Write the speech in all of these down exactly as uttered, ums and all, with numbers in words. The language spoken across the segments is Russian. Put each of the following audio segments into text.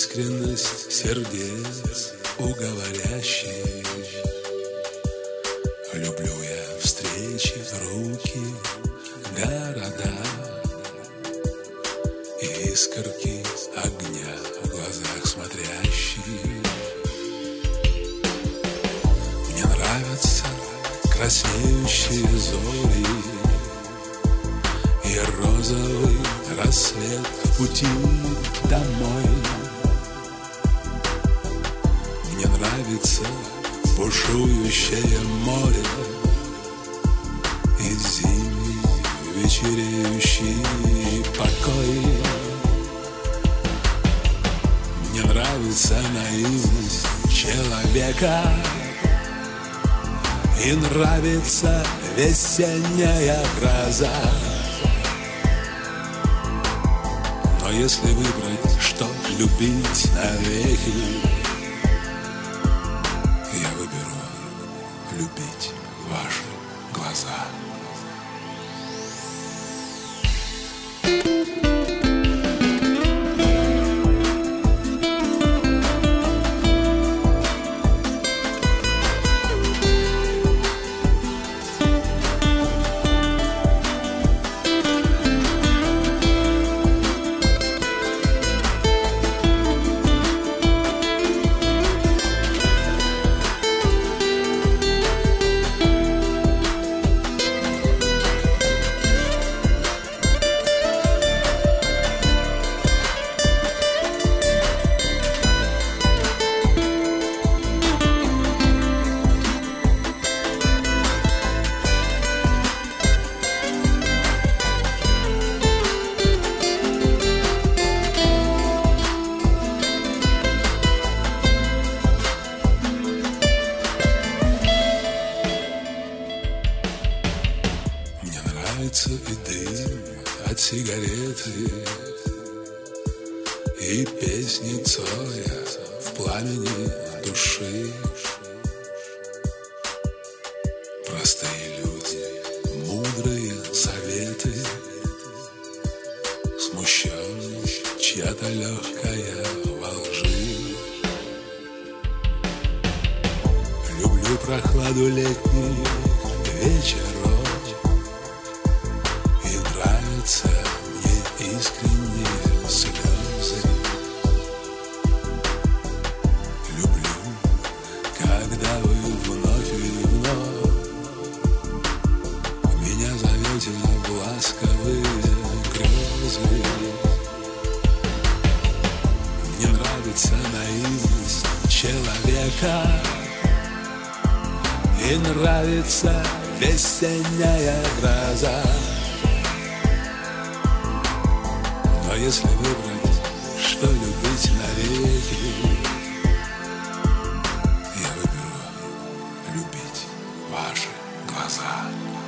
искренность сердец уговорящих. Люблю я встречи, руки, города, искорки огня в глазах смотрящих. Мне нравятся краснеющие зори и розовый рассвет в пути домой. Мне нравится бушующее море и зимний вечереющий покой. Мне нравится наивность человека и нравится весенняя гроза. Но если выбрать, что любить навеки, я выберу любить ваши глаза. И дым от сигареты, и песни Цоя в пламени души. Простые люди, мудрые советы, смущенность чья-то легкая во лжи. Люблю прохладу летних вечеров, мне искренние слезы. Люблю, когда вы вновь и вновь меня зовете в ласковые грезы. Мне нравится наивность человека и нравится весенняя гроза. Но если выбрать, что любить навеки, я выберу любить ваши глаза.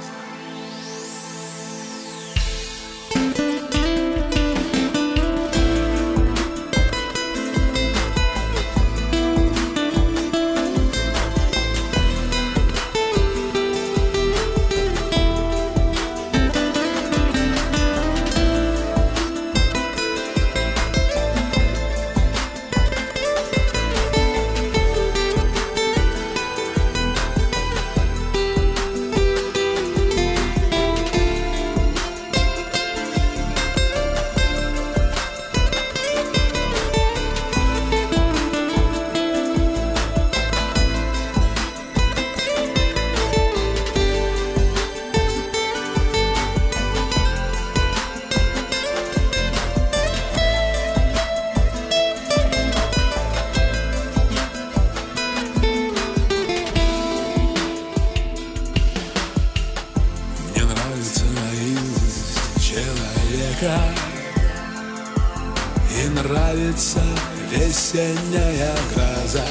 И нравится весенняя гроза.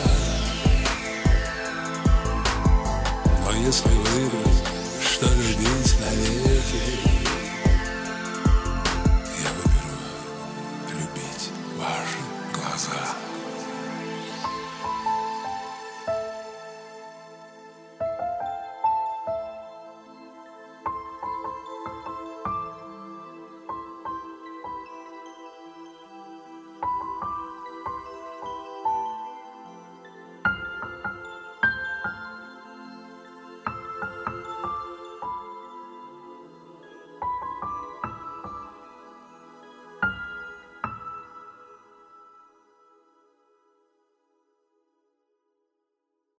Но если выбрать, что любить навеки,